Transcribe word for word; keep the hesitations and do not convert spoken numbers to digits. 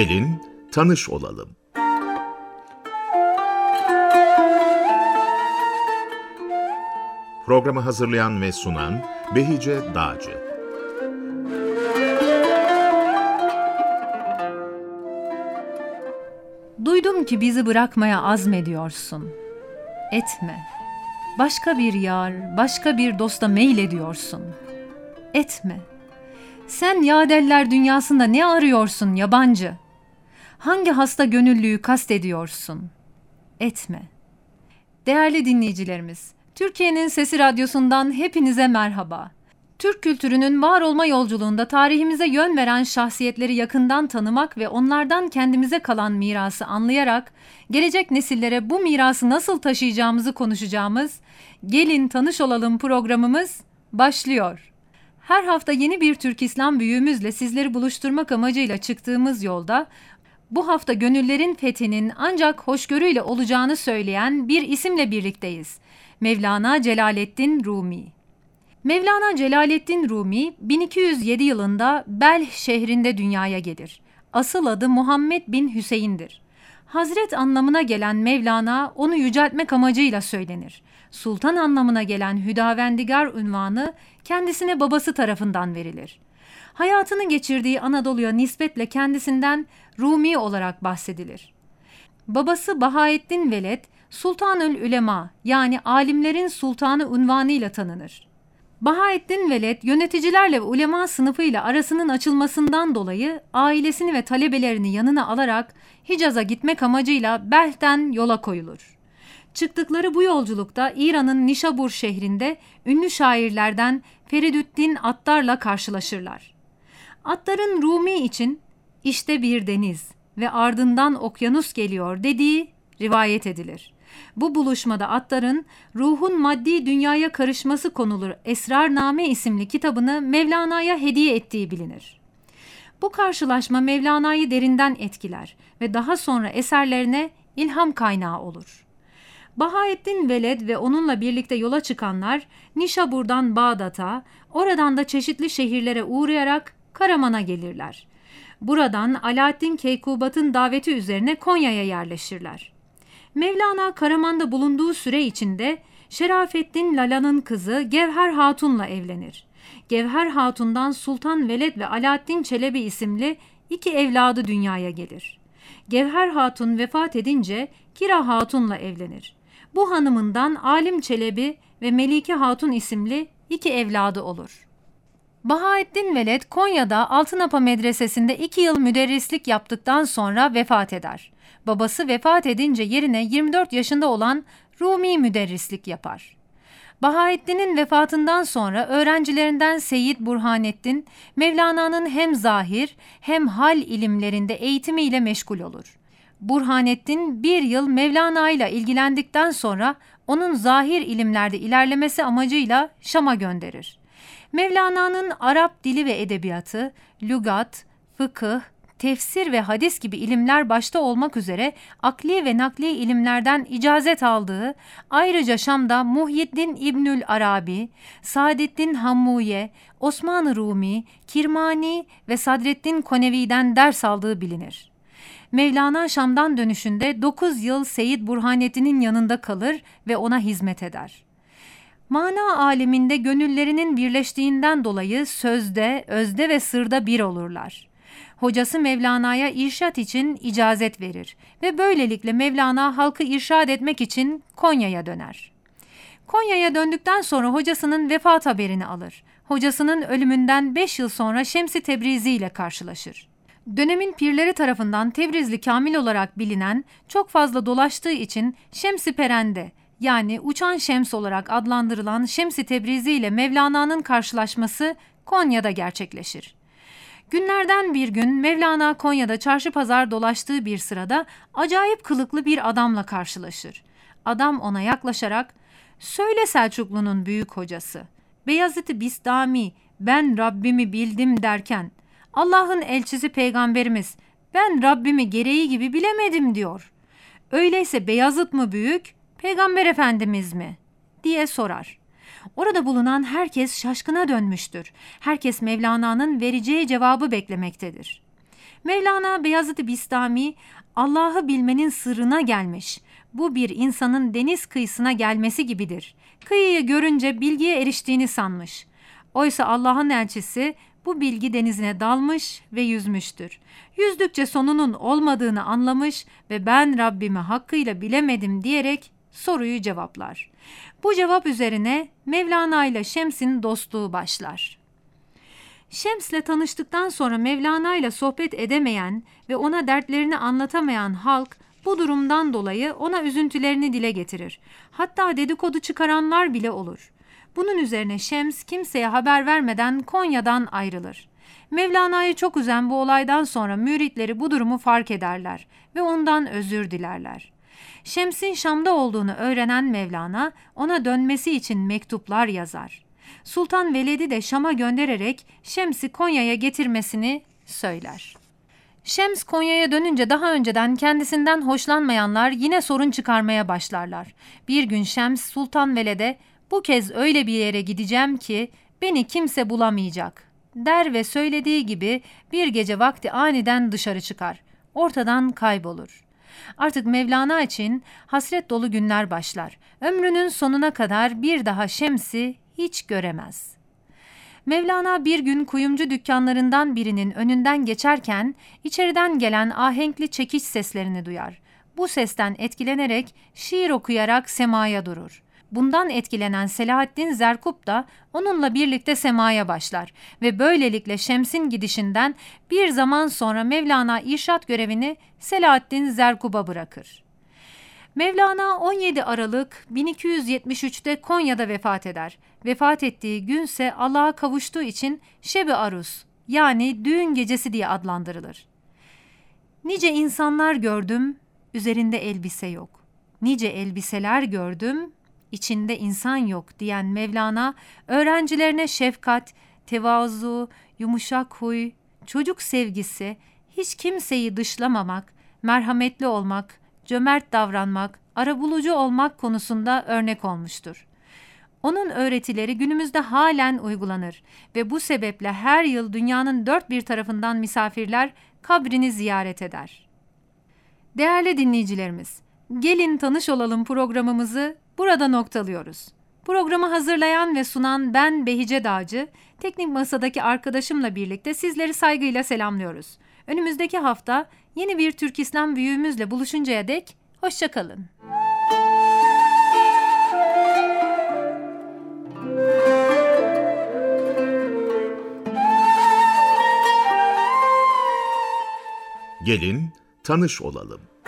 Gelin tanış olalım. Programı hazırlayan ve sunan Behice Dağcı. Duydum ki bizi bırakmaya azmediyorsun. Etme. Başka bir yar, başka bir dosta meylediyorsun. Etme. Sen yadeller dünyasında ne arıyorsun yabancı? Hangi hasta gönüllüyü kastediyorsun? Etme. Değerli dinleyicilerimiz, Türkiye'nin Sesi Radyosu'ndan hepinize merhaba. Türk kültürünün var olma yolculuğunda tarihimize yön veren şahsiyetleri yakından tanımak ve onlardan kendimize kalan mirası anlayarak gelecek nesillere bu mirası nasıl taşıyacağımızı konuşacağımız Gelin Tanış Olalım programımız başlıyor. Her hafta yeni bir Türk İslam büyüğümüzle sizleri buluşturmak amacıyla çıktığımız yolda bu hafta gönüllerin fethinin ancak hoşgörüyle olacağını söyleyen bir isimle birlikteyiz. Mevlana Celaleddin Rumi. Mevlana Celaleddin Rumi bin iki yüz yedi yılında Belh şehrinde dünyaya gelir. Asıl adı Muhammed bin Hüseyin'dir. Hazret anlamına gelen Mevlana onu yüceltmek amacıyla söylenir. Sultan anlamına gelen Hüdavendigar unvanı kendisine babası tarafından verilir. Hayatını geçirdiği Anadolu'ya nispetle kendisinden Rumi olarak bahsedilir. Babası Bahaeddin Veled, Sultanül Ülema yani alimlerin sultanı unvanıyla tanınır. Bahaeddin Veled yöneticilerle ve ulema sınıfıyla arasının açılmasından dolayı ailesini ve talebelerini yanına alarak Hicaz'a gitmek amacıyla Belh'ten yola koyulur. Çıktıkları bu yolculukta İran'ın Nişabur şehrinde ünlü şairlerden Feridüddin Attar'la karşılaşırlar. Attar'ın Rumi için işte bir deniz ve ardından okyanus geliyor dediği rivayet edilir. Bu buluşmada Attar'ın ruhun maddi dünyaya karışması konulu Esrarname isimli kitabını Mevlana'ya hediye ettiği bilinir. Bu karşılaşma Mevlana'yı derinden etkiler ve daha sonra eserlerine ilham kaynağı olur. Bahaeddin Veled ve onunla birlikte yola çıkanlar Nişabur'dan Bağdat'a, oradan da çeşitli şehirlere uğrayarak Karaman'a gelirler. Buradan Alaaddin Keykubat'ın daveti üzerine Konya'ya yerleşirler. Mevlana Karaman'da bulunduğu süre içinde Şerafettin Lala'nın kızı Gevher Hatun'la evlenir. Gevher Hatun'dan Sultan Veled ve Alaaddin Çelebi isimli iki evladı dünyaya gelir. Gevher Hatun vefat edince Kira Hatun'la evlenir. Bu hanımından Alim Çelebi ve Melike Hatun isimli iki evladı olur. Bahaeddin Veled Konya'da Altınapa Medresesi'nde iki yıl müderrislik yaptıktan sonra vefat eder. Babası vefat edince yerine yirmi dört yaşında olan Rumi müderrislik yapar. Bahaeddin'in vefatından sonra öğrencilerinden Seyyid Burhanettin, Mevlana'nın hem zahir hem hal ilimlerinde eğitimiyle meşgul olur. Burhanettin bir yıl Mevlana ile ilgilendikten sonra onun zahir ilimlerde ilerlemesi amacıyla Şam'a gönderir. Mevlana'nın Arap dili ve edebiyatı, lügat, fıkıh, tefsir ve hadis gibi ilimler başta olmak üzere akli ve nakli ilimlerden icazet aldığı, ayrıca Şam'da Muhyiddin İbnül Arabi, Saadettin Hammuye, Osman-ı Rumi, Kirmani ve Sadreddin Konevi'den ders aldığı bilinir. Mevlana Şam'dan dönüşünde dokuz yıl Seyyid Burhanettin'in yanında kalır ve ona hizmet eder. Mana aleminde gönüllerinin birleştiğinden dolayı sözde, özde ve sırda bir olurlar. Hocası Mevlana'ya irşat için icazet verir ve böylelikle Mevlana halkı irşad etmek için Konya'ya döner. Konya'ya döndükten sonra hocasının vefat haberini alır. Hocasının ölümünden beş yıl sonra Şems-i Tebrizi ile karşılaşır. Dönemin pirleri tarafından Tebrizli Kamil olarak bilinen, çok fazla dolaştığı için Şems-i Perende yani Uçan Şems olarak adlandırılan Şems-i Tebrizi ile Mevlana'nın karşılaşması Konya'da gerçekleşir. Günlerden bir gün Mevlana Konya'da çarşı pazar dolaştığı bir sırada acayip kılıklı bir adamla karşılaşır. Adam ona yaklaşarak, "Söyle Selçuklu'nun büyük hocası, Beyazıt-ı Bistami, ben Rabbimi bildim derken, Allah'ın elçisi peygamberimiz, ben Rabbimi gereği gibi bilemedim diyor. Öyleyse Beyazıt mı büyük, Peygamber Efendimiz mi?" diye sorar. Orada bulunan herkes şaşkına dönmüştür. Herkes Mevlana'nın vereceği cevabı beklemektedir. Mevlana Beyazıt-ı Bistami, Allah'ı bilmenin sırrına gelmiş. Bu bir insanın deniz kıyısına gelmesi gibidir. Kıyıyı görünce bilgiye eriştiğini sanmış. Oysa Allah'ın elçisi bu bilgi denizine dalmış ve yüzmüştür. Yüzdükçe sonunun olmadığını anlamış ve ben Rabbimi hakkıyla bilemedim diyerek soruyu cevaplar. Bu cevap üzerine Mevlana ile Şems'in dostluğu başlar. Şems'le tanıştıktan sonra Mevlana ile sohbet edemeyen ve ona dertlerini anlatamayan halk bu durumdan dolayı ona üzüntülerini dile getirir. Hatta dedikodu çıkaranlar bile olur. Bunun üzerine Şems kimseye haber vermeden Konya'dan ayrılır. Mevlana'yı çok üzen bu olaydan sonra müritleri bu durumu fark ederler ve ondan özür dilerler. Şems'in Şam'da olduğunu öğrenen Mevlana ona dönmesi için mektuplar yazar. Sultan Veled'i de Şam'a göndererek Şems'i Konya'ya getirmesini söyler. Şems Konya'ya dönünce daha önceden kendisinden hoşlanmayanlar yine sorun çıkarmaya başlarlar. Bir gün Şems Sultan Veled'e "Bu kez öyle bir yere gideceğim ki beni kimse bulamayacak" der ve söylediği gibi bir gece vakti aniden dışarı çıkar. Ortadan kaybolur. Artık Mevlana için hasret dolu günler başlar. Ömrünün sonuna kadar bir daha Şems'i hiç göremez. Mevlana bir gün kuyumcu dükkanlarından birinin önünden geçerken içeriden gelen ahenkli çekiç seslerini duyar. Bu sesten etkilenerek şiir okuyarak semaya durur. Bundan etkilenen Selahaddin Zerkup da onunla birlikte semaya başlar ve böylelikle Şems'in gidişinden bir zaman sonra Mevlana irşat görevini Selahaddin Zerkup'a bırakır. Mevlana on yedi Aralık bin iki yüz yetmiş üçte Konya'da vefat eder. Vefat ettiği günse Allah'a kavuştuğu için Şeb-i Arus yani düğün gecesi diye adlandırılır. Nice insanlar gördüm, üzerinde elbise yok. Nice elbiseler gördüm, içinde insan yok diyen Mevlana, öğrencilerine şefkat, tevazu, yumuşak huy, çocuk sevgisi, hiç kimseyi dışlamamak, merhametli olmak, cömert davranmak, arabulucu olmak konusunda örnek olmuştur. Onun öğretileri günümüzde halen uygulanır ve bu sebeple her yıl dünyanın dört bir tarafından misafirler kabrini ziyaret eder. Değerli dinleyicilerimiz, Gelin Tanış Olalım programımızı burada noktalıyoruz. Programı hazırlayan ve sunan ben Behice Dağcı, teknik masadaki arkadaşımla birlikte sizleri saygıyla selamlıyoruz. Önümüzdeki hafta yeni bir Türk İslam büyüğümüzle buluşuncaya dek hoşça kalın. Gelin tanış olalım.